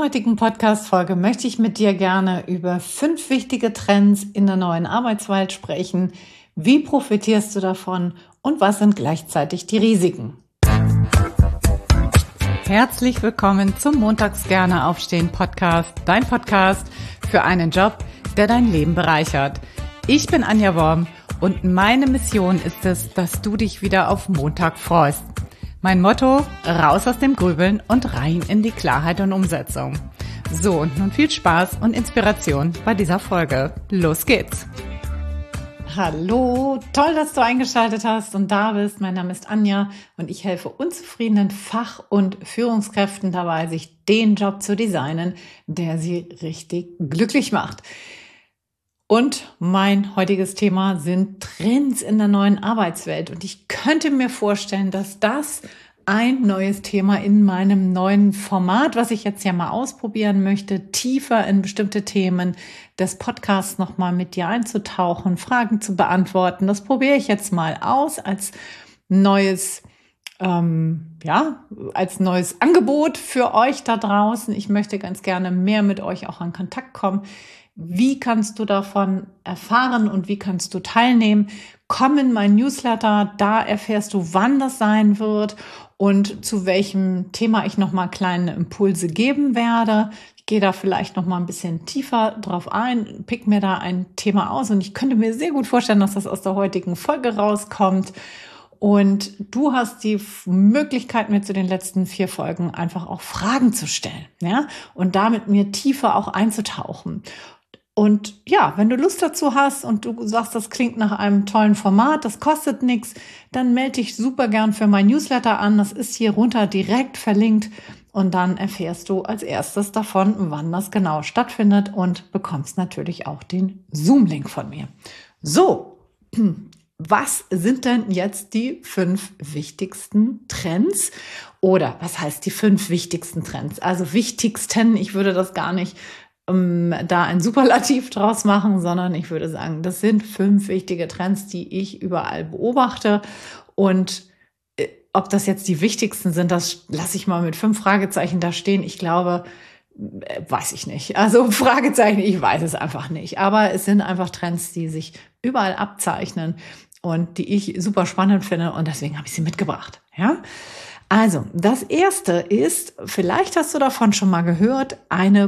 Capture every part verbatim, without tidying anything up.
heutigen Podcast-Folge möchte ich mit dir gerne über fünf wichtige Trends in der neuen Arbeitswelt sprechen. Wie profitierst du davon und was sind gleichzeitig die Risiken? Herzlich willkommen zum Montags gerne aufstehen Podcast, dein Podcast für einen Job, der dein Leben bereichert. Ich bin Anja Worm und meine Mission ist es, dass du dich wieder auf Montag freust. Mein Motto, raus aus dem Grübeln und rein in die Klarheit und Umsetzung. So, und nun viel Spaß und Inspiration bei dieser Folge. Los geht's! Hallo, toll, dass du eingeschaltet hast und da bist. Mein Name ist Anja und ich helfe unzufriedenen Fach- und Führungskräften dabei, sich den Job zu designen, der sie richtig glücklich macht. Und mein heutiges Thema sind Trends in der neuen Arbeitswelt. Und ich könnte mir vorstellen, dass das ein neues Thema in meinem neuen Format, was ich jetzt ja mal ausprobieren möchte, tiefer in bestimmte Themen des Podcasts nochmal mit dir einzutauchen, Fragen zu beantworten. Das probiere ich jetzt mal aus als neues, ähm, ja, als neues Angebot für euch da draußen. Ich möchte ganz gerne mehr mit euch auch in Kontakt kommen. Wie kannst du davon erfahren und wie kannst du teilnehmen? Komm in mein Newsletter, da erfährst du, wann das sein wird und zu welchem Thema ich nochmal kleine Impulse geben werde. Ich gehe da vielleicht nochmal ein bisschen tiefer drauf ein, pick mir da ein Thema aus und ich könnte mir sehr gut vorstellen, dass das aus der heutigen Folge rauskommt. Und du hast die Möglichkeit, mir zu den letzten vier Folgen einfach auch Fragen zu stellen, ja, und damit mir tiefer auch einzutauchen. Und ja, wenn du Lust dazu hast und du sagst, das klingt nach einem tollen Format, das kostet nichts, dann melde dich super gern für mein Newsletter an. Das ist hier runter direkt verlinkt und dann erfährst du als erstes davon, wann das genau stattfindet und bekommst natürlich auch den Zoom-Link von mir. So, was sind denn jetzt die fünf wichtigsten Trends? Oder was heißt die fünf wichtigsten Trends? Also wichtigsten, ich würde das gar nicht um, da ein Superlativ draus machen, sondern ich würde sagen, das sind fünf wichtige Trends, die ich überall beobachte. Und äh, ob das jetzt die wichtigsten sind, das lasse ich mal mit fünf Fragezeichen da stehen. Ich glaube, äh, weiß ich nicht. Also Fragezeichen, ich weiß es einfach nicht. Aber es sind einfach Trends, die sich überall abzeichnen und die ich super spannend finde und deswegen habe ich sie mitgebracht. Ja? Also, das erste ist, vielleicht hast du davon schon mal gehört, eine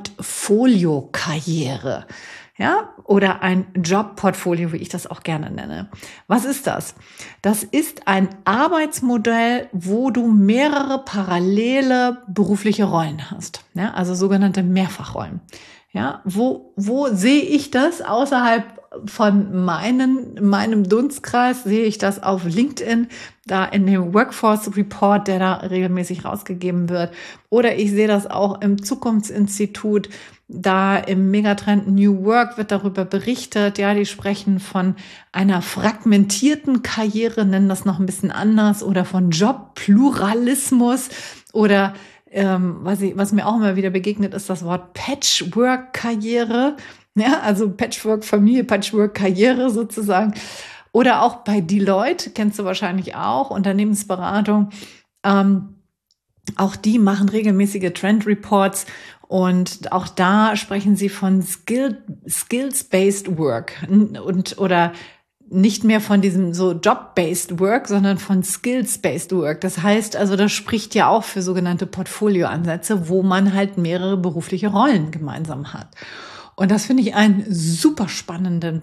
Portfolio-Karriere. Ja, oder ein Jobportfolio, wie ich das auch gerne nenne. Was ist das? Das ist ein Arbeitsmodell, wo du mehrere parallele berufliche Rollen hast. Ja, also sogenannte Mehrfachrollen. Ja, wo, wo sehe ich das außerhalb von meinen, meinem Dunstkreis? Sehe ich das auf LinkedIn, da in dem Workforce Report, der da regelmäßig rausgegeben wird. Oder ich sehe das auch im Zukunftsinstitut, da im Megatrend New Work wird darüber berichtet. Ja, die sprechen von einer fragmentierten Karriere, nennen das noch ein bisschen anders, oder von Jobpluralismus oder Ähm, was, ich, was mir auch immer wieder begegnet, ist das Wort Patchwork-Karriere. Ja, also Patchwork-Familie, Patchwork-Karriere sozusagen. Oder auch bei Deloitte, kennst du wahrscheinlich auch, Unternehmensberatung. Ähm, auch die machen regelmäßige Trend-Reports und auch da sprechen sie von Skill, Skills-Based Work und oder nicht mehr von diesem so Job-based Work, sondern von Skills-based Work. Das heißt also, das spricht ja auch für sogenannte Portfolio-Ansätze, wo man halt mehrere berufliche Rollen gemeinsam hat. Und das finde ich einen super spannenden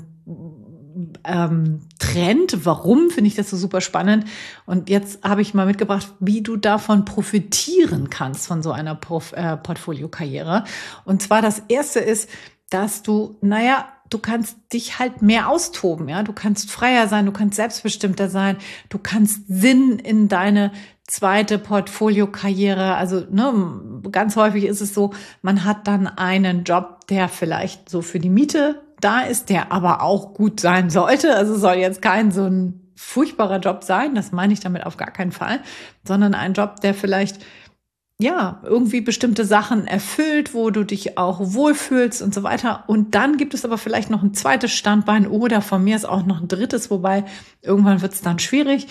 ähm, Trend. Warum finde ich das so super spannend? Und jetzt habe ich mal mitgebracht, wie du davon profitieren kannst, von so einer Prof- äh, Portfolio-Karriere. Und zwar das erste ist, dass du, naja, du kannst dich halt mehr austoben, ja. Du kannst freier sein, du kannst selbstbestimmter sein, du kannst Sinn in deine zweite Portfolio-Karriere. Also, ne, ganz häufig ist es so, man hat dann einen Job, der vielleicht so für die Miete da ist, der aber auch gut sein sollte. Also soll jetzt kein so ein furchtbarer Job sein, das meine ich damit auf gar keinen Fall, sondern ein Job, der vielleicht ja, irgendwie bestimmte Sachen erfüllt, wo du dich auch wohlfühlst und so weiter. Und dann gibt es aber vielleicht noch ein zweites Standbein oder von mir ist auch noch ein drittes, wobei irgendwann wird es dann schwierig,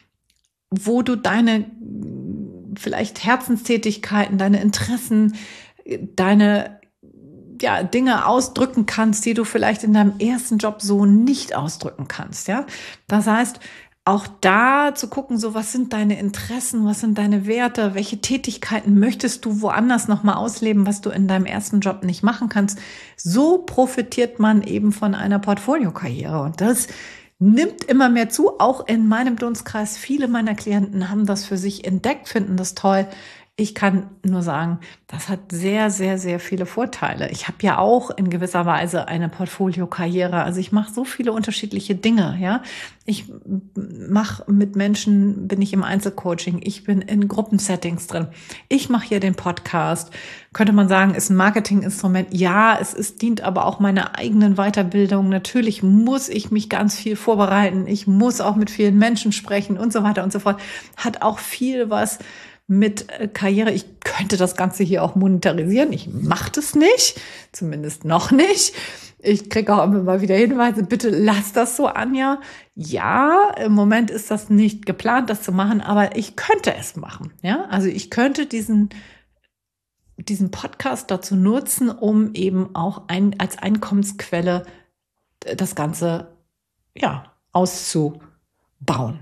wo du deine vielleicht Herzenstätigkeiten, deine Interessen deine ja, Dinge ausdrücken kannst, die du vielleicht in deinem ersten Job so nicht ausdrücken kannst. Ja, das heißt, auch da zu gucken, so was sind deine Interessen, was sind deine Werte, welche Tätigkeiten möchtest du woanders nochmal ausleben, was du in deinem ersten Job nicht machen kannst. So profitiert man eben von einer Portfoliokarriere und das nimmt immer mehr zu, auch in meinem Dunstkreis. Viele meiner Klienten haben das für sich entdeckt, finden das toll. Ich kann nur sagen, das hat sehr, sehr, sehr viele Vorteile. Ich habe ja auch in gewisser Weise eine Portfoliokarriere. Also ich mache so viele unterschiedliche Dinge. Ja, ich mache mit Menschen, bin ich im Einzelcoaching, ich bin in Gruppensettings drin. Ich mache hier den Podcast. Könnte man sagen, ist ein Marketinginstrument. Ja, es ist, dient aber auch meiner eigenen Weiterbildung. Natürlich muss ich mich ganz viel vorbereiten. Ich muss auch mit vielen Menschen sprechen und so weiter und so fort. Hat auch viel was mit Karriere. Ich könnte das Ganze hier auch monetarisieren. Ich mache das nicht, zumindest noch nicht. Ich kriege auch immer mal wieder Hinweise, bitte lass das so, Anja. Ja, im Moment ist das nicht geplant, das zu machen, aber ich könnte es machen. Ja, also ich könnte diesen, diesen Podcast dazu nutzen, um eben auch ein, als Einkommensquelle das Ganze, ja, auszubauen.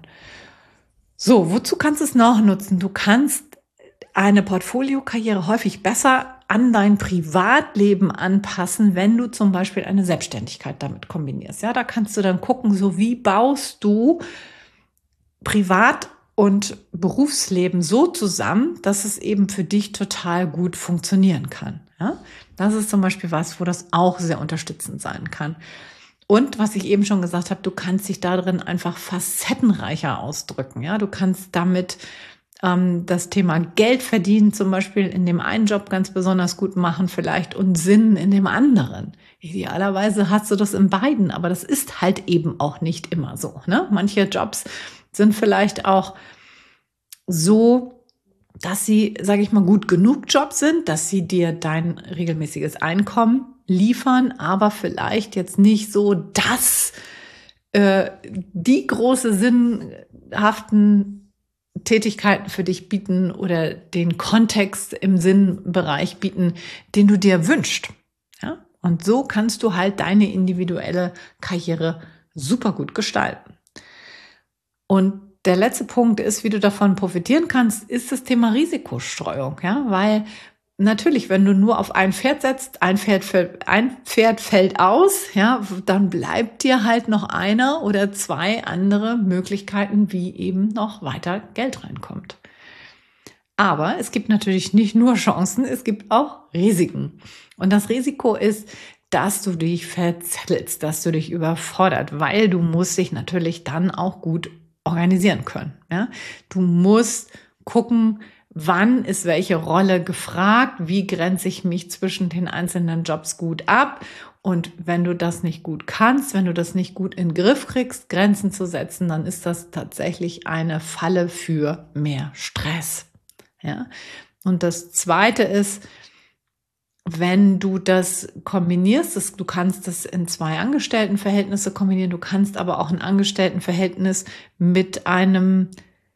So, wozu kannst du es noch nutzen? Du kannst eine Portfoliokarriere häufig besser an dein Privatleben anpassen, wenn du zum Beispiel eine Selbstständigkeit damit kombinierst. Ja, da kannst du dann gucken, so wie baust du Privat- und Berufsleben so zusammen, dass es eben für dich total gut funktionieren kann. Ja, das ist zum Beispiel was, wo das auch sehr unterstützend sein kann. Und was ich eben schon gesagt habe, du kannst dich da drin einfach facettenreicher ausdrücken. Ja, du kannst damit ähm, das Thema Geld verdienen, zum Beispiel in dem einen Job ganz besonders gut machen vielleicht und Sinn in dem anderen. Idealerweise hast du das in beiden, aber das ist halt eben auch nicht immer so. Ne? Manche Jobs sind vielleicht auch so, dass sie, sage ich mal, gut genug Jobs sind, dass sie dir dein regelmäßiges Einkommen liefern, aber vielleicht jetzt nicht so, dass äh, die große sinnhaften Tätigkeiten für dich bieten oder den Kontext im Sinnbereich bieten, den du dir wünschst. Ja? Und so kannst du halt deine individuelle Karriere super gut gestalten. Und der letzte Punkt ist, wie du davon profitieren kannst, ist das Thema Risikostreuung, ja, weil natürlich, wenn du nur auf ein Pferd setzt, ein Pferd, fällt, ein Pferd fällt aus, ja, dann bleibt dir halt noch eine oder zwei andere Möglichkeiten, wie eben noch weiter Geld reinkommt. Aber es gibt natürlich nicht nur Chancen, es gibt auch Risiken. Und das Risiko ist, dass du dich verzettelst, dass du dich überfordert, weil du musst dich natürlich dann auch gut organisieren können. Ja? Du musst gucken, wann ist welche Rolle gefragt, wie grenze ich mich zwischen den einzelnen Jobs gut ab. Und wenn du das nicht gut kannst, wenn du das nicht gut in den Griff kriegst, Grenzen zu setzen, dann ist das tatsächlich eine Falle für mehr Stress. Ja? Und das Zweite ist, wenn du das kombinierst, das, du kannst das in zwei Angestelltenverhältnisse kombinieren, du kannst aber auch ein Angestelltenverhältnis mit einem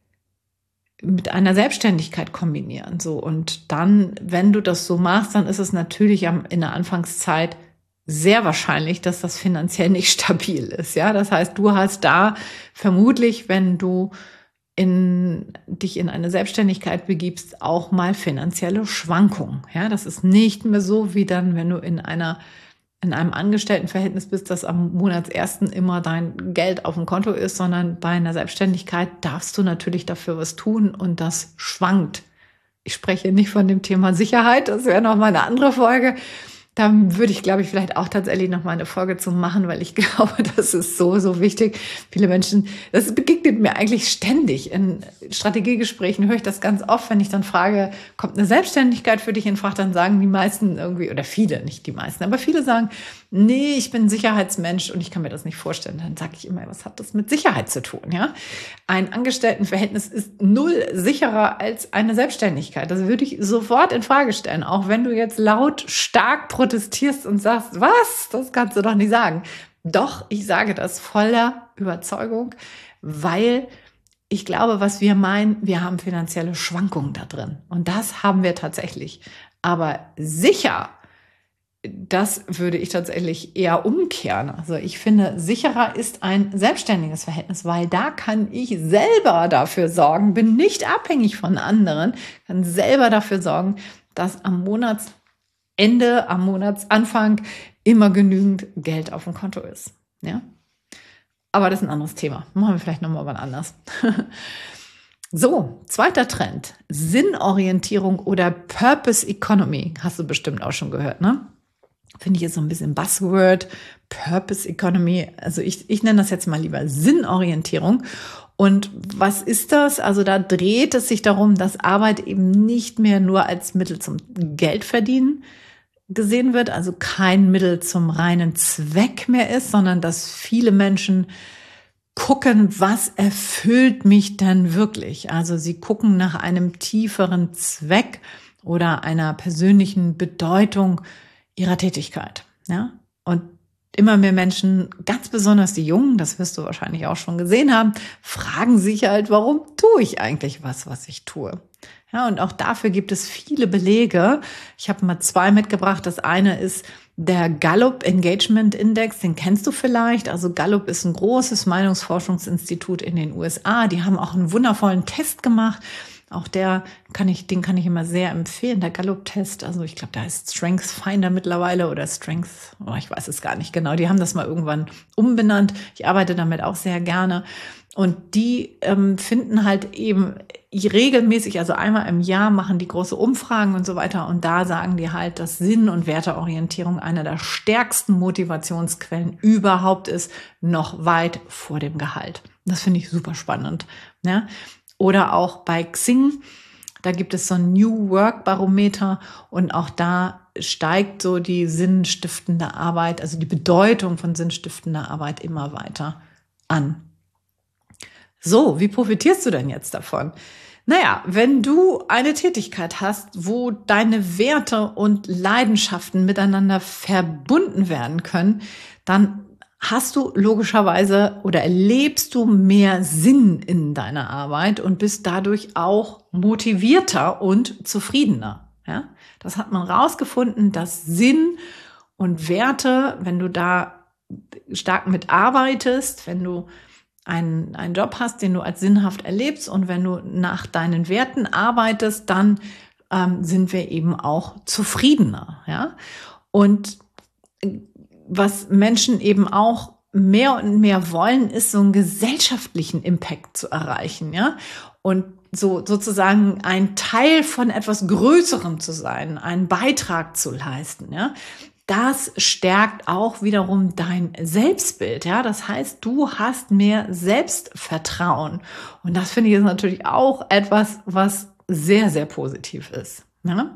mit einer Selbstständigkeit kombinieren. So, und dann, wenn du das so machst, dann ist es natürlich am, in der Anfangszeit sehr wahrscheinlich, dass das finanziell nicht stabil ist. Ja, das heißt, du hast da vermutlich, wenn du in, dich in eine Selbstständigkeit begibst, auch mal finanzielle Schwankungen. Ja, das ist nicht mehr so wie dann, wenn du in einer in einem Angestelltenverhältnis bist, dass am Monatsersten immer dein Geld auf dem Konto ist, sondern bei einer Selbstständigkeit darfst du natürlich dafür was tun und das schwankt. Ich spreche nicht von dem Thema Sicherheit, das wäre noch mal eine andere Folge. Da würde ich, glaube ich, vielleicht auch tatsächlich noch mal eine Folge zu machen, weil ich glaube, das ist so, so wichtig. Viele Menschen, das begegnet mir eigentlich ständig. In Strategiegesprächen höre ich das ganz oft, wenn ich dann frage, kommt eine Selbstständigkeit für dich in Frage, dann sagen die meisten irgendwie, oder viele, nicht die meisten, aber viele sagen, nee, ich bin ein Sicherheitsmensch und ich kann mir das nicht vorstellen. Dann sage ich immer, was hat das mit Sicherheit zu tun? Ja? Ein Angestelltenverhältnis ist null sicherer als eine Selbstständigkeit. Das würde ich sofort in Frage stellen, auch wenn du jetzt laut, stark protestierst und sagst, was? Das kannst du doch nicht sagen. Doch, ich sage das voller Überzeugung, weil ich glaube, was wir meinen, wir haben finanzielle Schwankungen da drin. Und das haben wir tatsächlich. Aber sicher, das würde ich tatsächlich eher umkehren. Also ich finde, sicherer ist ein selbstständiges Verhältnis, weil da kann ich selber dafür sorgen, bin nicht abhängig von anderen, kann selber dafür sorgen, dass am Monatsende, am Monatsanfang immer genügend Geld auf dem Konto ist. Ja? Aber das ist ein anderes Thema. Machen wir vielleicht nochmal wann anders. So, zweiter Trend. Sinnorientierung oder Purpose Economy. Hast du bestimmt auch schon gehört, ne? Finde ich jetzt so ein bisschen Buzzword. Purpose Economy. Also ich, ich nenne das jetzt mal lieber Sinnorientierung. Und was ist das? Also da dreht es sich darum, dass Arbeit eben nicht mehr nur als Mittel zum Geldverdienen gesehen wird, also kein Mittel zum reinen Zweck mehr ist, sondern dass viele Menschen gucken, was erfüllt mich denn wirklich? Also sie gucken nach einem tieferen Zweck oder einer persönlichen Bedeutung ihrer Tätigkeit. Ja? Und immer mehr Menschen, ganz besonders die Jungen, das wirst du wahrscheinlich auch schon gesehen haben, fragen sich halt, warum tue ich eigentlich was, was ich tue? Ja, und auch dafür gibt es viele Belege. Ich habe mal zwei mitgebracht. Das eine ist der Gallup Engagement Index, den kennst du vielleicht. Also Gallup ist ein großes Meinungsforschungsinstitut in den U S A. Die haben auch einen wundervollen Test gemacht. Auch der kann ich, den kann ich immer sehr empfehlen, der Gallup-Test. Also ich glaube, da ist Strength Finder mittlerweile oder Strength, oh, ich weiß es gar nicht genau. Die haben das mal irgendwann umbenannt. Ich arbeite damit auch sehr gerne. Und die ähm, finden halt eben regelmäßig, also einmal im Jahr machen die große Umfragen und so weiter. Und da sagen die halt, dass Sinn- und Werteorientierung einer der stärksten Motivationsquellen überhaupt ist, noch weit vor dem Gehalt. Das finde ich super spannend. Ja? Oder auch bei Xing, da gibt es so ein New Work Barometer und auch da steigt so die sinnstiftende Arbeit, also die Bedeutung von sinnstiftender Arbeit immer weiter an. So, wie profitierst du denn jetzt davon? Naja, wenn du eine Tätigkeit hast, wo deine Werte und Leidenschaften miteinander verbunden werden können, dann hast du logischerweise oder erlebst du mehr Sinn in deiner Arbeit und bist dadurch auch motivierter und zufriedener. Ja? Das hat man rausgefunden, dass Sinn und Werte, wenn du da stark mitarbeitest, wenn du einen, einen Job hast, den du als sinnhaft erlebst und wenn du nach deinen Werten arbeitest, dann ähm, sind wir eben auch zufriedener. Ja? Und was Menschen eben auch mehr und mehr wollen, ist so einen gesellschaftlichen Impact zu erreichen, ja, und so sozusagen ein Teil von etwas Größerem zu sein, einen Beitrag zu leisten, ja. Das stärkt auch wiederum dein Selbstbild, ja. Das heißt, du hast mehr Selbstvertrauen und das finde ich ist natürlich auch etwas, was sehr, sehr positiv ist, ja.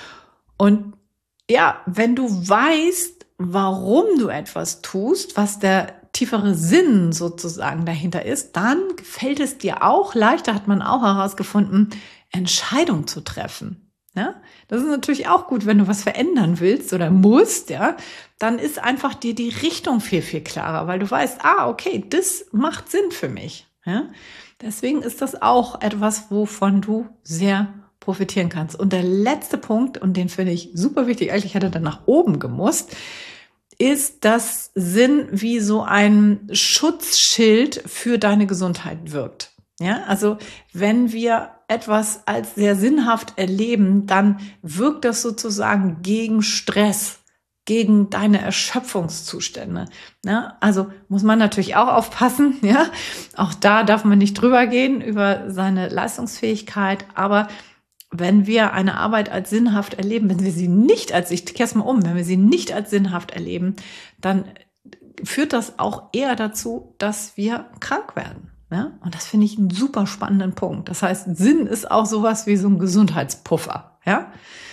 Und ja, wenn du weißt, warum du etwas tust, was der tiefere Sinn sozusagen dahinter ist, dann fällt es dir auch leichter, hat man auch herausgefunden, Entscheidungen zu treffen. Ja? Das ist natürlich auch gut, wenn du was verändern willst oder musst, ja, dann ist einfach dir die Richtung viel, viel klarer, weil du weißt, ah, okay, das macht Sinn für mich. Ja? Deswegen ist das auch etwas, wovon du sehr profitieren kannst. Und der letzte Punkt, und den finde ich super wichtig, eigentlich hätte er nach oben gemusst, ist, dass Sinn wie so ein Schutzschild für deine Gesundheit wirkt. Ja, also wenn wir etwas als sehr sinnhaft erleben, dann wirkt das sozusagen gegen Stress, gegen deine Erschöpfungszustände. Ja, also muss man natürlich auch aufpassen. Ja, auch da darf man nicht drüber gehen über seine Leistungsfähigkeit, aber wenn wir eine Arbeit als sinnhaft erleben, wenn wir sie nicht als, ich kehr's mal um, wenn wir sie nicht als sinnhaft erleben, dann führt das auch eher dazu, dass wir krank werden. Ja? Und das finde ich einen super spannenden Punkt. Das heißt, Sinn ist auch sowas wie so ein Gesundheitspuffer. Ja?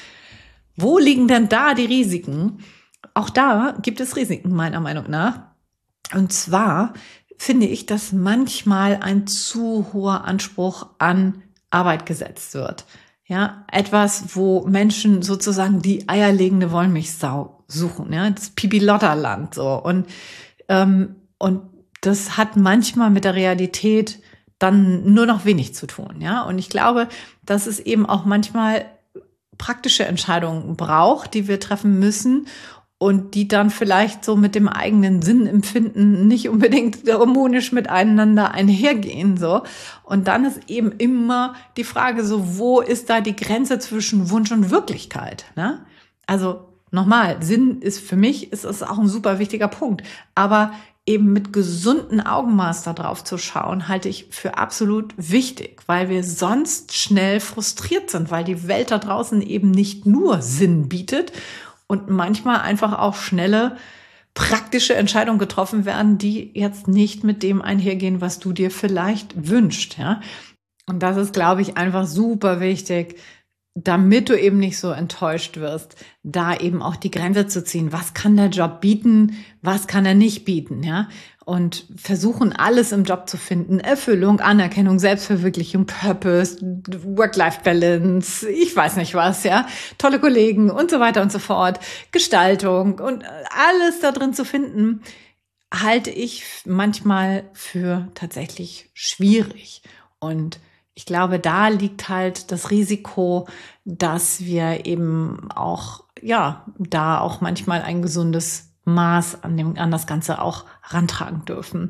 Wo liegen denn da die Risiken? Auch da gibt es Risiken, meiner Meinung nach. Und zwar finde ich, dass manchmal ein zu hoher Anspruch an Arbeit gesetzt wird. Ja, etwas, wo Menschen sozusagen die eierlegende Wollmilchsau suchen, ja, das Pipi-Lotter-Land so. Und, ähm, und das hat manchmal mit der Realität dann nur noch wenig zu tun, ja. Und ich glaube, dass es eben auch manchmal praktische Entscheidungen braucht, die wir treffen müssen und die dann vielleicht so mit dem eigenen Sinnempfinden nicht unbedingt harmonisch miteinander einhergehen, so. Und dann ist eben immer die Frage so, wo ist da die Grenze zwischen Wunsch und Wirklichkeit, ne? Also, nochmal, Sinn ist für mich, ist es auch ein super wichtiger Punkt. Aber eben mit gesunden Augenmaß da drauf zu schauen, halte ich für absolut wichtig, weil wir sonst schnell frustriert sind, weil die Welt da draußen eben nicht nur Sinn bietet und manchmal einfach auch schnelle, praktische Entscheidungen getroffen werden, die jetzt nicht mit dem einhergehen, was du dir vielleicht wünschst, ja. Und das ist, glaube ich, einfach super wichtig, damit du eben nicht so enttäuscht wirst, da eben auch die Grenze zu ziehen. Was kann der Job bieten? Was kann er nicht bieten? Ja? Und versuchen, alles im Job zu finden. Erfüllung, Anerkennung, Selbstverwirklichung, Purpose, Work-Life-Balance, ich weiß nicht was, ja. Tolle Kollegen und so weiter und so fort. Gestaltung und alles da drin zu finden, halte ich manchmal für tatsächlich schwierig. Und ich glaube, da liegt halt das Risiko, dass wir eben auch, ja, da auch manchmal ein gesundes Maß an dem, an das Ganze auch rantragen dürfen.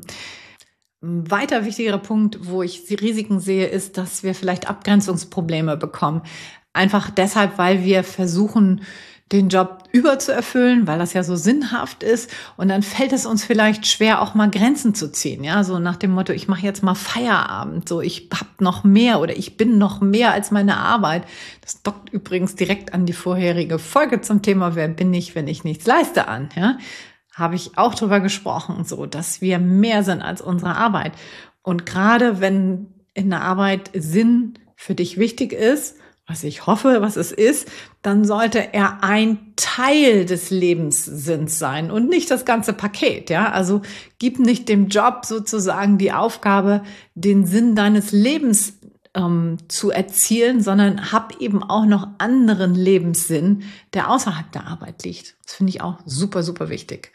Ein weiter wichtiger Punkt, wo ich die Risiken sehe, ist, dass wir vielleicht Abgrenzungsprobleme bekommen. Einfach deshalb, weil wir versuchen, den Job überzuerfüllen, weil das ja so sinnhaft ist. Und dann fällt es uns vielleicht schwer, auch mal Grenzen zu ziehen. Ja, so nach dem Motto, ich mache jetzt mal Feierabend. So, ich habe noch mehr oder ich bin noch mehr als meine Arbeit. Das dockt übrigens direkt an die vorherige Folge zum Thema, wer bin ich, wenn ich nichts leiste, an. Ja, habe ich auch drüber gesprochen, so, dass wir mehr sind als unsere Arbeit. Und gerade wenn in der Arbeit Sinn für dich wichtig ist, was ich hoffe, was es ist, dann sollte er ein Teil des Lebenssinns sein und nicht das ganze Paket, ja? Also gib nicht dem Job sozusagen die Aufgabe, den Sinn deines Lebens ähm, zu erzielen, sondern hab eben auch noch anderen Lebenssinn, der außerhalb der Arbeit liegt. Das finde ich auch super, super wichtig.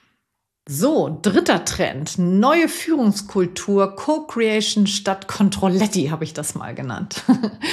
So, dritter Trend, neue Führungskultur, Co-Creation statt Controletti, habe ich das mal genannt.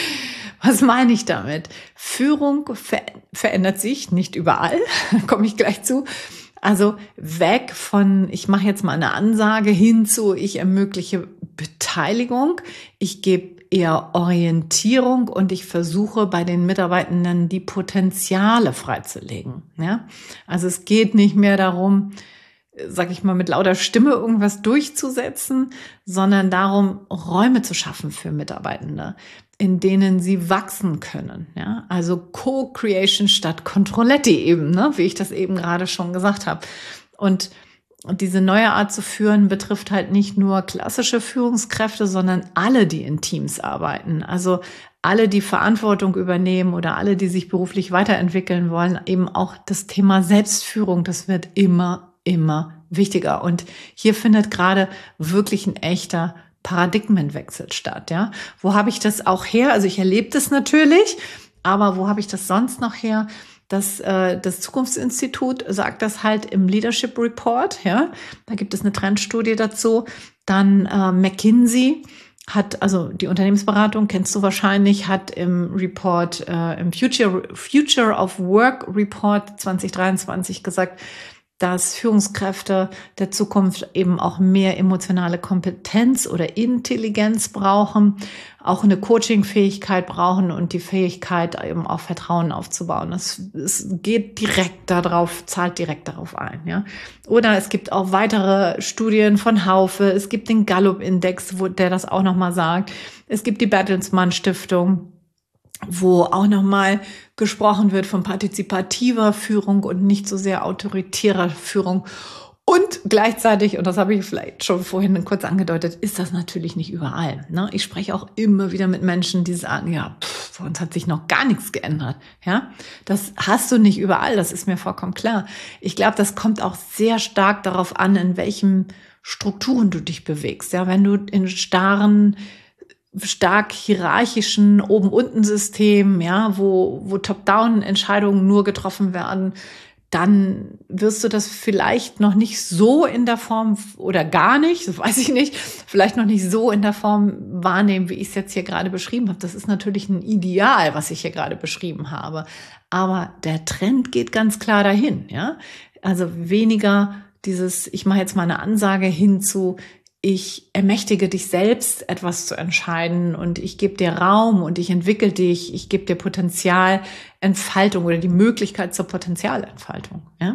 Was meine ich damit? Führung ver- verändert sich, nicht überall, komme ich gleich zu. Also weg von, ich mache jetzt mal eine Ansage, hin zu, ich ermögliche Beteiligung, ich gebe eher Orientierung und ich versuche bei den Mitarbeitenden die Potenziale freizulegen. Ja? Also es geht nicht mehr darum, sag ich mal, mit lauter Stimme irgendwas durchzusetzen, sondern darum, Räume zu schaffen für Mitarbeitende, in denen sie wachsen können. Ja? Also Co-Creation statt Controletti eben, ne? Wie ich das eben gerade schon gesagt habe. Und, und diese neue Art zu führen betrifft halt nicht nur klassische Führungskräfte, sondern alle, die in Teams arbeiten. Also alle, die Verantwortung übernehmen oder alle, die sich beruflich weiterentwickeln wollen, eben auch das Thema Selbstführung, das wird immer immer wichtiger. Und hier findet gerade wirklich ein echter Paradigmenwechsel statt. Ja, wo habe ich das auch her? Also ich erlebe das natürlich, aber wo habe ich das sonst noch her? Das, äh, das Zukunftsinstitut sagt das halt im Leadership Report. Ja, da gibt es eine Trendstudie dazu. Dann äh, McKinsey hat, also die Unternehmensberatung kennst du wahrscheinlich, hat im Report, äh, im Future Future of Work Report zwanzig dreiundzwanzig gesagt, dass Führungskräfte der Zukunft eben auch mehr emotionale Kompetenz oder Intelligenz brauchen, auch eine Coaching-Fähigkeit brauchen und die Fähigkeit, eben auch Vertrauen aufzubauen. Es, es geht direkt darauf, zahlt direkt darauf ein. Ja? Oder es gibt auch weitere Studien von Haufe, es gibt den Gallup-Index, wo der das auch nochmal sagt. Es gibt die Bertelsmann Stiftung, wo auch nochmal gesprochen wird von partizipativer Führung und nicht so sehr autoritärer Führung. Und gleichzeitig, und das habe ich vielleicht schon vorhin kurz angedeutet, ist das natürlich nicht überall. Ne? Ich spreche auch immer wieder mit Menschen, die sagen, ja, pff, bei uns hat sich noch gar nichts geändert. Ja, das hast du nicht überall, das ist mir vollkommen klar. Ich glaube, das kommt auch sehr stark darauf an, in welchen Strukturen du dich bewegst. Ja, wenn du in starren stark hierarchischen Oben-Unten-System, ja, wo, wo Top-Down-Entscheidungen nur getroffen werden, dann wirst du das vielleicht noch nicht so in der Form oder gar nicht, das weiß ich nicht, vielleicht noch nicht so in der Form wahrnehmen, wie ich es jetzt hier gerade beschrieben habe. Das ist natürlich ein Ideal, was ich hier gerade beschrieben habe. Aber der Trend geht ganz klar dahin, ja. Also weniger dieses, ich mache jetzt mal eine Ansage hin zu, ich ermächtige dich selbst, etwas zu entscheiden und ich gebe dir Raum und ich entwickle dich, ich gebe dir Potenzialentfaltung oder die Möglichkeit zur Potenzialentfaltung. Ja?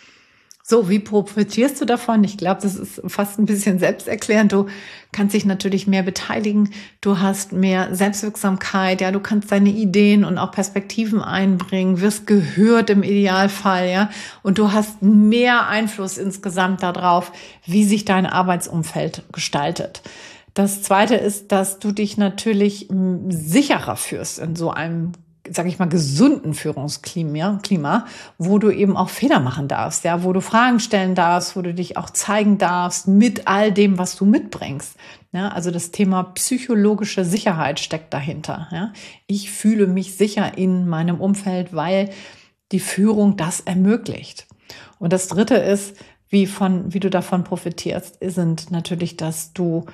So, wie profitierst du davon? Ich glaube, das ist fast ein bisschen selbsterklärend. Du kannst dich natürlich mehr beteiligen. Du hast mehr Selbstwirksamkeit. Ja, du kannst deine Ideen und auch Perspektiven einbringen, wirst gehört im Idealfall. Ja, und du hast mehr Einfluss insgesamt darauf, wie sich dein Arbeitsumfeld gestaltet. Das Zweite ist, dass du dich natürlich sicherer fühlst in so einem, sage ich mal, gesunden Führungsklima, Klima, wo du eben auch Fehler machen darfst, ja, wo du Fragen stellen darfst, wo du dich auch zeigen darfst mit all dem, was du mitbringst. Ja, also das Thema psychologische Sicherheit steckt dahinter. Ja. Ich fühle mich sicher in meinem Umfeld, weil die Führung das ermöglicht. Und das Dritte ist, wie von, wie du davon profitierst, sind natürlich, dass du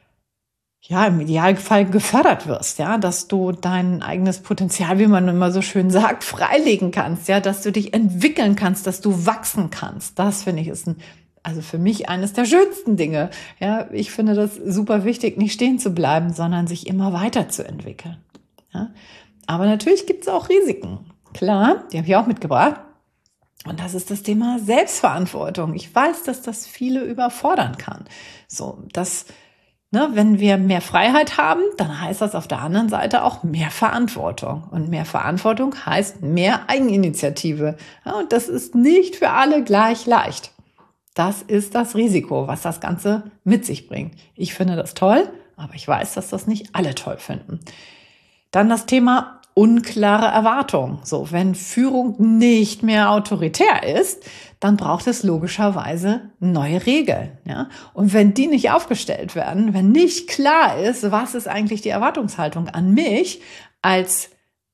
ja, im Idealfall gefördert wirst, ja, dass du dein eigenes Potenzial, wie man immer so schön sagt, freilegen kannst, ja, dass du dich entwickeln kannst, dass du wachsen kannst. Das finde ich ist ein, also für mich eines der schönsten Dinge. Ja, ich finde das super wichtig, nicht stehen zu bleiben, sondern sich immer weiterzuentwickeln. Ja, aber natürlich gibt es auch Risiken. Klar, die habe ich auch mitgebracht. Und das ist das Thema Selbstverantwortung. Ich weiß, dass das viele überfordern kann. So, das Ne, wenn wir mehr Freiheit haben, dann heißt das auf der anderen Seite auch mehr Verantwortung. Und mehr Verantwortung heißt mehr Eigeninitiative. Ja, und das ist nicht für alle gleich leicht. Das ist das Risiko, was das Ganze mit sich bringt. Ich finde das toll, aber ich weiß, dass das nicht alle toll finden. Dann das Thema unklare Erwartungen. So, wenn Führung nicht mehr autoritär ist, dann braucht es logischerweise neue Regeln. Ja? Und wenn die nicht aufgestellt werden, wenn nicht klar ist, was ist eigentlich die Erwartungshaltung an mich als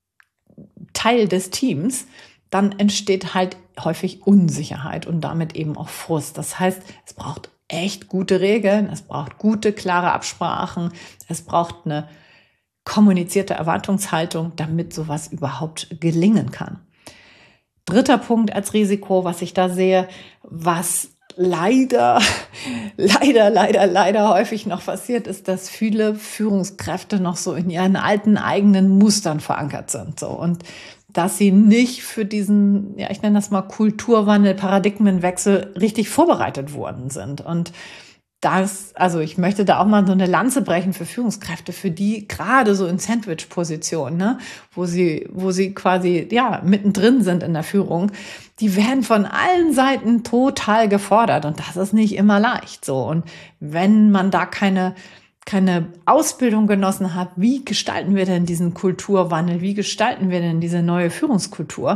Teil des Teams, dann entsteht halt häufig Unsicherheit und damit eben auch Frust. Das heißt, es braucht echt gute Regeln, es braucht gute, klare Absprachen, es braucht eine kommunizierte Erwartungshaltung, damit sowas überhaupt gelingen kann. Dritter Punkt als Risiko, was ich da sehe, was leider, leider, leider, leider häufig noch passiert, ist, dass viele Führungskräfte noch so in ihren alten eigenen Mustern verankert sind. So, und dass sie nicht für diesen, ja, ich nenne das mal Kulturwandel, Paradigmenwechsel richtig vorbereitet worden sind. Und das, also ich möchte da auch mal so eine Lanze brechen für Führungskräfte, für die gerade so in Sandwich-Positionen, ne, wo sie, wo sie quasi, ja, mittendrin sind in der Führung, die werden von allen Seiten total gefordert und das ist nicht immer leicht, so. Und wenn man da keine, keine Ausbildung genossen hat, wie gestalten wir denn diesen Kulturwandel, wie gestalten wir denn diese neue Führungskultur,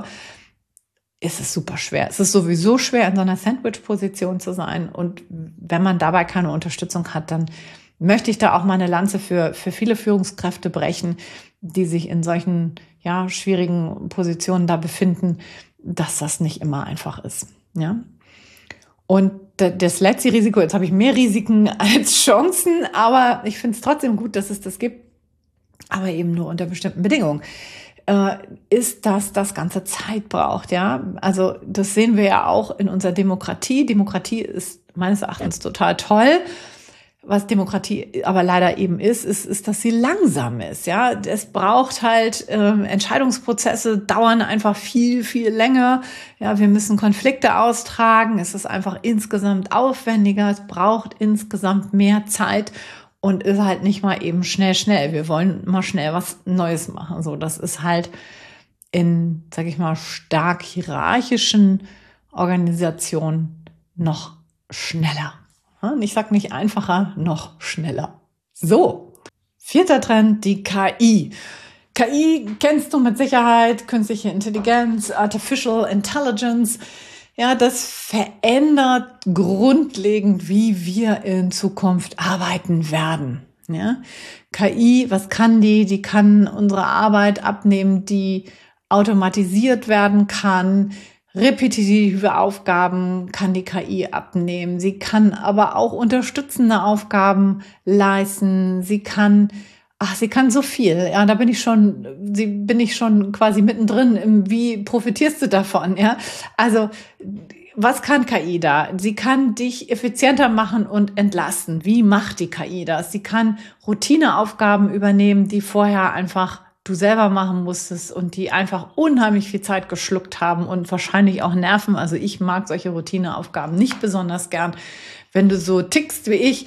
ist es super schwer. Es ist sowieso schwer, in so einer Sandwich-Position zu sein. Und wenn man dabei keine Unterstützung hat, dann möchte ich da auch mal eine Lanze für, für viele Führungskräfte brechen, die sich in solchen, ja, schwierigen Positionen da befinden, dass das nicht immer einfach ist. Ja. Und das letzte Risiko, jetzt habe ich mehr Risiken als Chancen, aber ich finde es trotzdem gut, dass es das gibt, aber eben nur unter bestimmten Bedingungen, ist, dass das Ganze Zeit braucht, ja. Also das sehen wir ja auch in unserer Demokratie. Demokratie ist meines Erachtens total toll. Was Demokratie aber leider eben ist, ist, ist, dass sie langsam ist, ja. Es braucht halt ähm, Entscheidungsprozesse, dauern einfach viel, viel länger. Ja, wir müssen Konflikte austragen. Es ist einfach insgesamt aufwendiger. Es braucht insgesamt mehr Zeit. Und ist halt nicht mal eben schnell, schnell. Wir wollen mal schnell was Neues machen. So, das ist halt in, sag ich mal, stark hierarchischen Organisationen noch schneller. Ich sag nicht einfacher, noch schneller. So, vierter Trend, die K I. K I kennst du mit Sicherheit, künstliche Intelligenz, Artificial Intelligence. Ja, das verändert grundlegend, wie wir in Zukunft arbeiten werden. Ja, K I, was kann die? Die kann unsere Arbeit abnehmen, die automatisiert werden kann, repetitive Aufgaben kann die K I abnehmen. Sie kann aber auch unterstützende Aufgaben leisten. Sie kann, ach, sie kann so viel. Ja, da bin ich schon, sie bin ich schon quasi mittendrin im, wie profitierst du davon? Ja, also, was kann K I da? Sie kann dich effizienter machen und entlasten. Wie macht die K I das? Sie kann Routineaufgaben übernehmen, die vorher einfach du selber machen musstest und die einfach unheimlich viel Zeit geschluckt haben und wahrscheinlich auch Nerven. Also ich mag solche Routineaufgaben nicht besonders gern. Wenn du so tickst wie ich,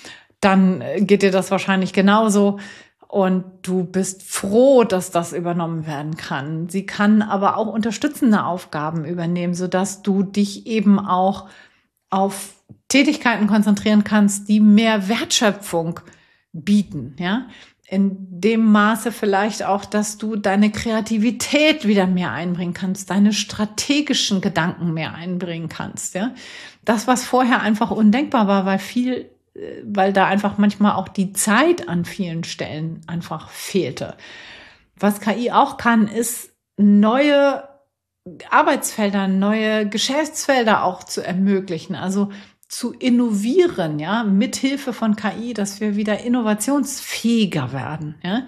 dann geht dir das wahrscheinlich genauso. Und du bist froh, dass das übernommen werden kann. Sie kann aber auch unterstützende Aufgaben übernehmen, sodass du dich eben auch auf Tätigkeiten konzentrieren kannst, die mehr Wertschöpfung bieten, ja. In dem Maße vielleicht auch, dass du deine Kreativität wieder mehr einbringen kannst, deine strategischen Gedanken mehr einbringen kannst, ja. Das, was vorher einfach undenkbar war, weil viel, weil da einfach manchmal auch die Zeit an vielen Stellen einfach fehlte. Was K I auch kann, ist neue Arbeitsfelder, neue Geschäftsfelder auch zu ermöglichen, also zu innovieren, ja, mithilfe von K I, dass wir wieder innovationsfähiger werden, ja.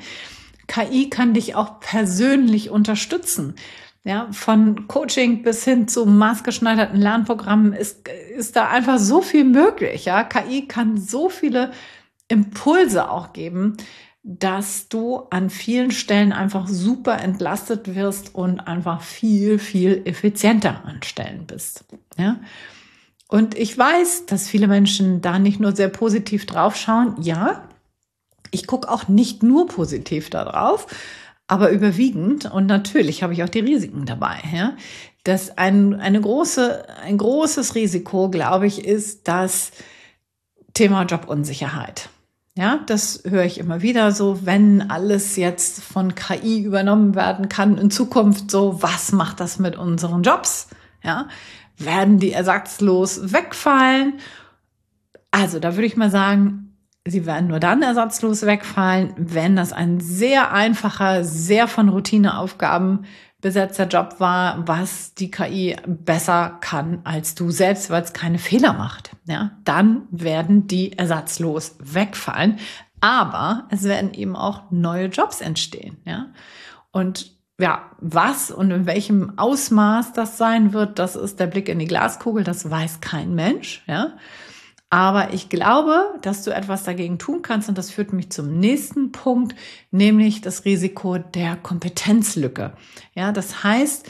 K I kann dich auch persönlich unterstützen, ja, von Coaching bis hin zu maßgeschneiderten Lernprogrammen ist, ist da einfach so viel möglich, ja. K I kann so viele Impulse auch geben, dass du an vielen Stellen einfach super entlastet wirst und einfach viel, viel effizienter an Stellen bist, ja. Und ich weiß, dass viele Menschen da nicht nur sehr positiv drauf schauen. Ja, ich gucke auch nicht nur positiv da drauf, aber überwiegend. Und natürlich habe ich auch die Risiken dabei. Ja. Das ein, eine große, ein großes Risiko, glaube ich, ist das Thema Jobunsicherheit. Ja, das höre ich immer wieder so, wenn alles jetzt von K I übernommen werden kann in Zukunft, so, was macht das mit unseren Jobs? Ja, werden die ersatzlos wegfallen? Also da würde ich mal sagen, sie werden nur dann ersatzlos wegfallen, wenn das ein sehr einfacher, sehr von Routineaufgaben besetzter Job war, was die K I besser kann als du selbst, weil es keine Fehler macht. Ja, dann werden die ersatzlos wegfallen. Aber es werden eben auch neue Jobs entstehen. Ja, und ja, was und in welchem Ausmaß das sein wird, das ist der Blick in die Glaskugel, das weiß kein Mensch, ja. Aber ich glaube, dass du etwas dagegen tun kannst und das führt mich zum nächsten Punkt, nämlich das Risiko der Kompetenzlücke. Ja, das heißt,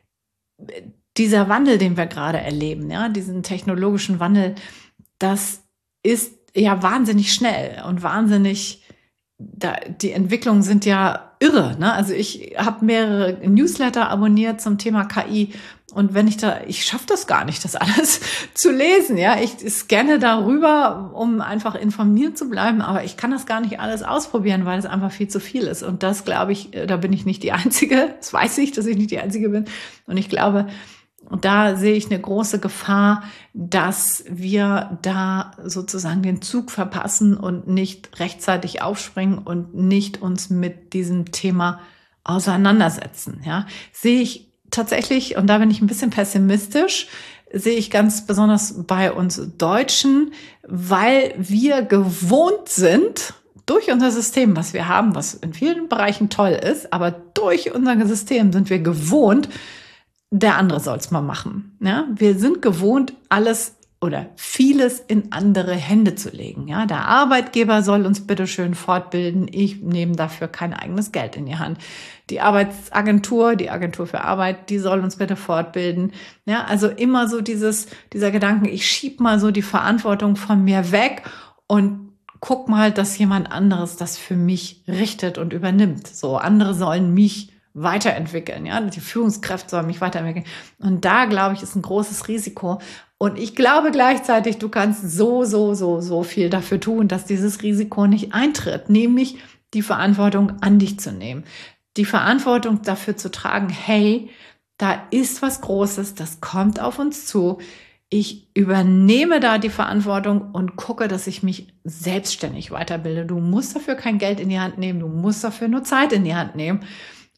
dieser Wandel, den wir gerade erleben, ja, diesen technologischen Wandel, das ist ja wahnsinnig schnell und wahnsinnig Da, die Entwicklungen sind ja irre, ne? Also ich habe mehrere Newsletter abonniert zum Thema K I und wenn ich da, ich schaffe das gar nicht, das alles zu lesen, ja. Ich scanne darüber, um einfach informiert zu bleiben, aber ich kann das gar nicht alles ausprobieren, weil es einfach viel zu viel ist. Und das glaube ich, da bin ich nicht die Einzige. Das weiß ich, dass ich nicht die Einzige bin. Und ich glaube, und da sehe ich eine große Gefahr, dass wir da sozusagen den Zug verpassen und nicht rechtzeitig aufspringen und nicht uns mit diesem Thema auseinandersetzen. Ja, sehe ich tatsächlich, und da bin ich ein bisschen pessimistisch, sehe ich ganz besonders bei uns Deutschen, weil wir gewohnt sind, durch unser System, was wir haben, was in vielen Bereichen toll ist, aber durch unser System sind wir gewohnt, der andere soll es mal machen. Ja, wir sind gewohnt, alles oder vieles in andere Hände zu legen. Ja, der Arbeitgeber soll uns bitte schön fortbilden. Ich nehme dafür kein eigenes Geld in die Hand. Die Arbeitsagentur, die Agentur für Arbeit, die soll uns bitte fortbilden. Ja, also immer so dieses, dieser Gedanke, ich schieb mal so die Verantwortung von mir weg und guck mal, dass jemand anderes das für mich richtet und übernimmt. So, andere sollen mich weiterentwickeln, ja, die Führungskräfte sollen mich weiterentwickeln. Und da, glaube ich, ist ein großes Risiko. Und ich glaube gleichzeitig, du kannst so, so, so, so viel dafür tun, dass dieses Risiko nicht eintritt, nämlich die Verantwortung an dich zu nehmen. Die Verantwortung dafür zu tragen, hey, da ist was Großes, das kommt auf uns zu. Ich übernehme da die Verantwortung und gucke, dass ich mich selbstständig weiterbilde. Du musst dafür kein Geld in die Hand nehmen, du musst dafür nur Zeit in die Hand nehmen.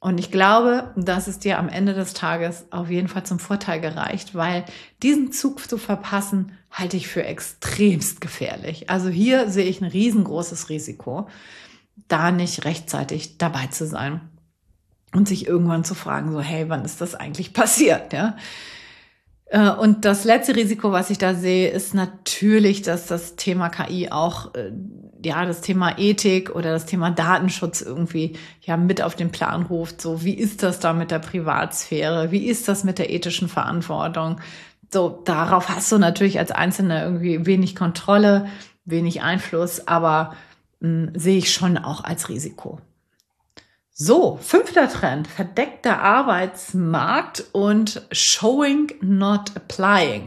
Und ich glaube, dass es dir am Ende des Tages auf jeden Fall zum Vorteil gereicht, weil diesen Zug zu verpassen, halte ich für extremst gefährlich. Also hier sehe ich ein riesengroßes Risiko, da nicht rechtzeitig dabei zu sein und sich irgendwann zu fragen, so, hey, wann ist das eigentlich passiert? Ja? Und das letzte Risiko, was ich da sehe, ist natürlich, dass das Thema K I auch, ja, das Thema Ethik oder das Thema Datenschutz irgendwie ja mit auf den Plan ruft. So, wie ist das da mit der Privatsphäre? Wie ist das mit der ethischen Verantwortung? So, darauf hast du natürlich als Einzelner irgendwie wenig Kontrolle, wenig Einfluss, aber mh, sehe ich schon auch als Risiko. So, fünfter Trend, verdeckter Arbeitsmarkt und Showing, not applying.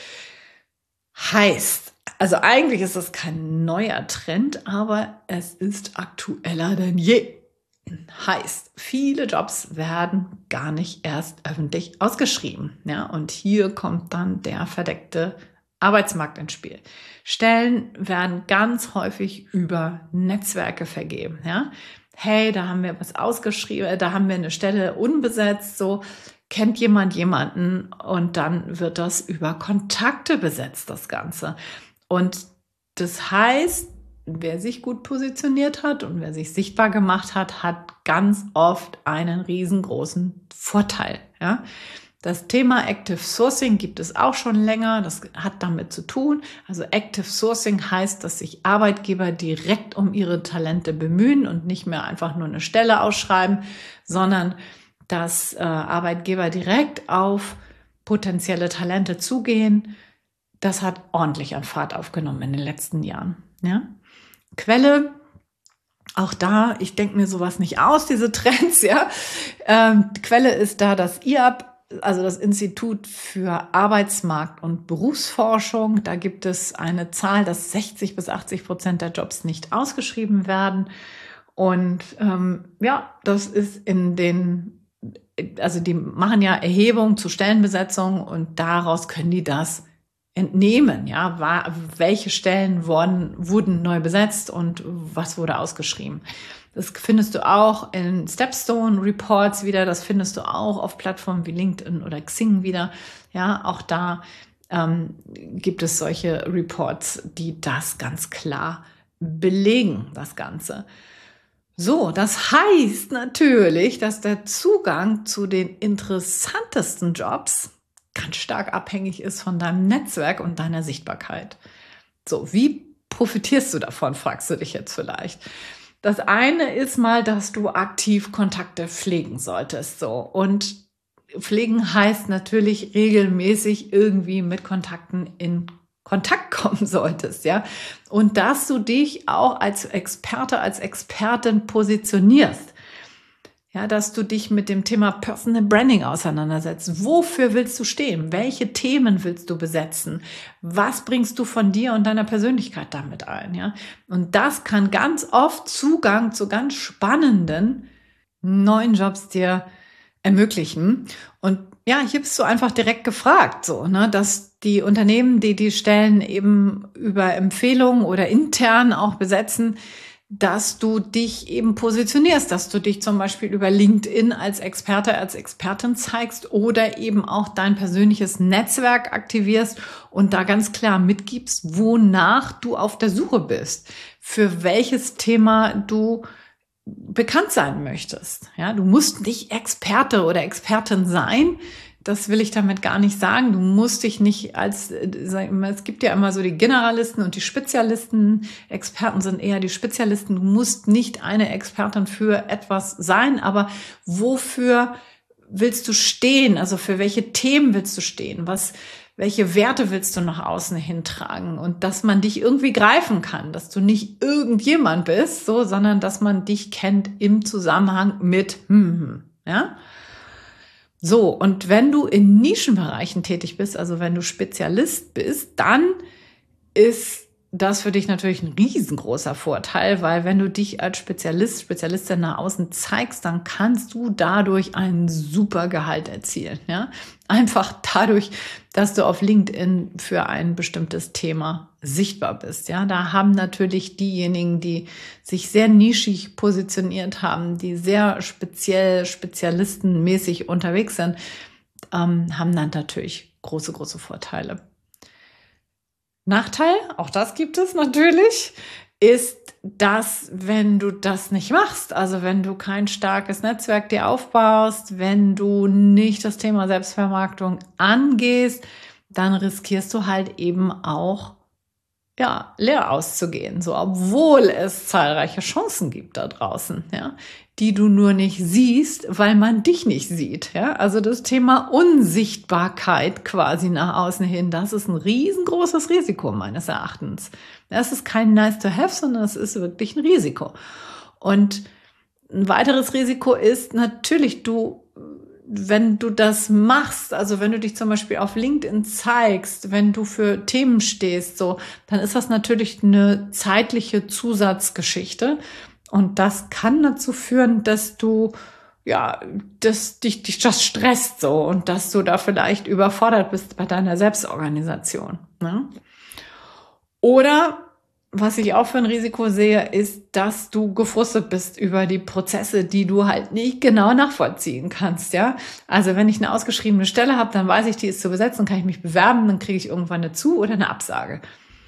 Heißt, also eigentlich ist das kein neuer Trend, aber es ist aktueller denn je. Heißt, viele Jobs werden gar nicht erst öffentlich ausgeschrieben. Ja, und hier kommt dann der verdeckte Arbeitsmarkt ins Spiel. Stellen werden ganz häufig über Netzwerke vergeben. Ja, hey, da haben wir was ausgeschrieben, da haben wir eine Stelle unbesetzt, so kennt jemand jemanden und dann wird das über Kontakte besetzt, das Ganze. Und das heißt, wer sich gut positioniert hat und wer sich sichtbar gemacht hat, hat ganz oft einen riesengroßen Vorteil. Ja? Das Thema Active Sourcing gibt es auch schon länger. Das hat damit zu tun. Also Active Sourcing heißt, dass sich Arbeitgeber direkt um ihre Talente bemühen und nicht mehr einfach nur eine Stelle ausschreiben, sondern dass äh, Arbeitgeber direkt auf potenzielle Talente zugehen. Das hat ordentlich an Fahrt aufgenommen in den letzten Jahren. Ja? Quelle, auch da, ich denke mir sowas nicht aus, diese Trends. Ja, ähm, Quelle ist da das I A B, also das Institut für Arbeitsmarkt und Berufsforschung. Da gibt es eine Zahl, dass sechzig bis achtzig Prozent der Jobs nicht ausgeschrieben werden. Und ähm, ja, das ist in den, also die machen ja Erhebungen zu Stellenbesetzung und daraus können die das entnehmen. Ja, war, welche Stellen wurden, wurden neu besetzt und was wurde ausgeschrieben. Das findest du auch in Stepstone Reports wieder, das findest du auch auf Plattformen wie LinkedIn oder Xing wieder. Ja, auch da ähm, gibt es solche Reports, die das ganz klar belegen, das Ganze. So, das heißt natürlich, dass der Zugang zu den interessantesten Jobs ganz stark abhängig ist von deinem Netzwerk und deiner Sichtbarkeit. So, wie profitierst du davon, fragst du dich jetzt vielleicht. Das eine ist mal, dass du aktiv Kontakte pflegen solltest. So. Und pflegen heißt natürlich regelmäßig irgendwie mit Kontakten in Kontakt kommen solltest, ja. Und dass du dich auch als Experte, als Expertin positionierst. Ja, dass du dich mit dem Thema Personal Branding auseinandersetzt. Wofür willst du stehen? Welche Themen willst du besetzen? Was bringst du von dir und deiner Persönlichkeit damit ein? Ja, und das kann ganz oft Zugang zu ganz spannenden neuen Jobs dir ermöglichen. Und ja, hier bist du einfach direkt gefragt, so, ne, dass die Unternehmen, die die Stellen eben über Empfehlungen oder intern auch besetzen, dass du dich eben positionierst, dass du dich zum Beispiel über LinkedIn als Experte, als Expertin zeigst oder eben auch dein persönliches Netzwerk aktivierst und da ganz klar mitgibst, wonach du auf der Suche bist, für welches Thema du bekannt sein möchtest. Ja, du musst nicht Experte oder Expertin sein. Das will ich damit gar nicht sagen. Du musst dich nicht als, es gibt ja immer so die Generalisten und die Spezialisten. Experten sind eher die Spezialisten. Du musst nicht eine Expertin für etwas sein, aber wofür willst du stehen? Also für welche Themen willst du stehen? Was, welche Werte willst du nach außen hintragen? Und dass man dich irgendwie greifen kann, dass du nicht irgendjemand bist, so, sondern dass man dich kennt im Zusammenhang mit, hm, ja? So, und wenn du in Nischenbereichen tätig bist, also wenn du Spezialist bist, dann ist das für dich natürlich ein riesengroßer Vorteil, weil wenn du dich als Spezialist, Spezialistin nach außen zeigst, dann kannst du dadurch ein super Gehalt erzielen. Ja? Einfach dadurch, dass du auf LinkedIn für ein bestimmtes Thema sichtbar bist. Ja? Da haben natürlich diejenigen, die sich sehr nischig positioniert haben, die sehr speziell, spezialistenmäßig unterwegs sind, ähm, haben dann natürlich große, große Vorteile. Nachteil, auch das gibt es natürlich, ist, dass wenn du das nicht machst, also wenn du kein starkes Netzwerk dir aufbaust, wenn du nicht das Thema Selbstvermarktung angehst, dann riskierst du halt eben auch, ja, leer auszugehen, so, obwohl es zahlreiche Chancen gibt da draußen, ja, die du nur nicht siehst, weil man dich nicht sieht, ja. Also das Thema Unsichtbarkeit quasi nach außen hin, das ist ein riesengroßes Risiko meines Erachtens. Das ist kein nice to have, sondern es ist wirklich ein Risiko. Und ein weiteres Risiko ist natürlich, du wenn du das machst, also wenn du dich zum Beispiel auf LinkedIn zeigst, wenn du für Themen stehst, so, dann ist das natürlich eine zeitliche Zusatzgeschichte. Und das kann dazu führen, dass du, ja, dass dich, dich das stresst so und dass du da vielleicht überfordert bist bei deiner Selbstorganisation. Ne? Oder was ich auch für ein Risiko sehe, ist, dass du gefrustet bist über die Prozesse, die du halt nicht genau nachvollziehen kannst, ja. Also wenn ich eine ausgeschriebene Stelle habe, dann weiß ich, die ist zu besetzen, kann ich mich bewerben, dann kriege ich irgendwann eine Zu- oder eine Absage.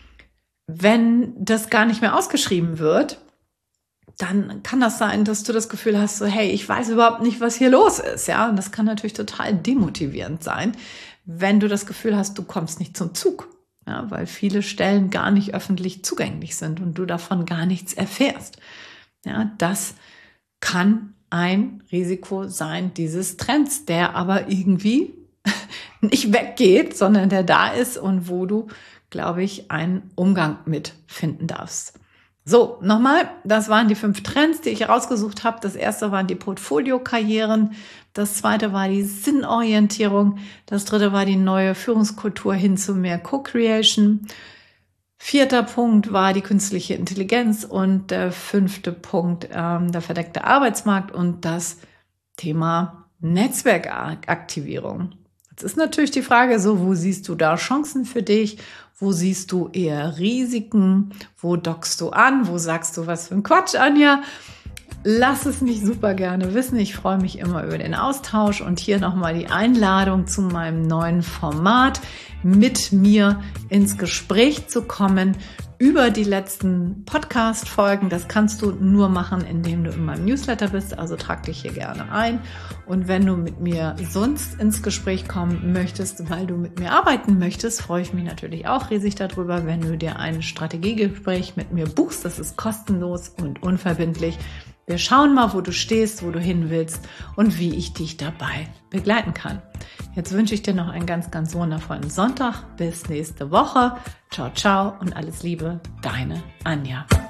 Wenn das gar nicht mehr ausgeschrieben wird, dann kann das sein, dass du das Gefühl hast, so, hey, ich weiß überhaupt nicht, was hier los ist, ja. Und das kann natürlich total demotivierend sein, wenn du das Gefühl hast, du kommst nicht zum Zug. Ja, weil viele Stellen gar nicht öffentlich zugänglich sind und du davon gar nichts erfährst. Ja, das kann ein Risiko sein dieses Trends, der aber irgendwie nicht weggeht, sondern der da ist und wo du, glaube ich, einen Umgang mit finden darfst. So, nochmal, das waren die fünf Trends, die ich rausgesucht habe. Das erste waren die Portfoliokarrieren. Das zweite war die Sinnorientierung. Das dritte war die neue Führungskultur hin zu mehr Co-Creation. Vierter Punkt war die künstliche Intelligenz und der fünfte Punkt ähm, der verdeckte Arbeitsmarkt und das Thema Netzwerkaktivierung. Jetzt ist natürlich die Frage so, wo siehst du da Chancen für dich? Wo siehst du eher Risiken? Wo dockst du an? Wo sagst du, was für ein Quatsch, Anja? Lass es mich super gerne wissen. Ich freue mich immer über den Austausch und hier nochmal die Einladung zu meinem neuen Format, mit mir ins Gespräch zu kommen über die letzten Podcast-Folgen. Das kannst du nur machen, indem du in meinem Newsletter bist, also trag dich hier gerne ein. Und wenn du mit mir sonst ins Gespräch kommen möchtest, weil du mit mir arbeiten möchtest, freue ich mich natürlich auch riesig darüber, wenn du dir ein Strategiegespräch mit mir buchst. Das ist kostenlos und unverbindlich. Wir schauen mal, wo du stehst, wo du hin willst und wie ich dich dabei begleiten kann. Jetzt wünsche ich dir noch einen ganz, ganz wundervollen Sonntag. Bis nächste Woche. Ciao, ciao und alles Liebe, deine Anja.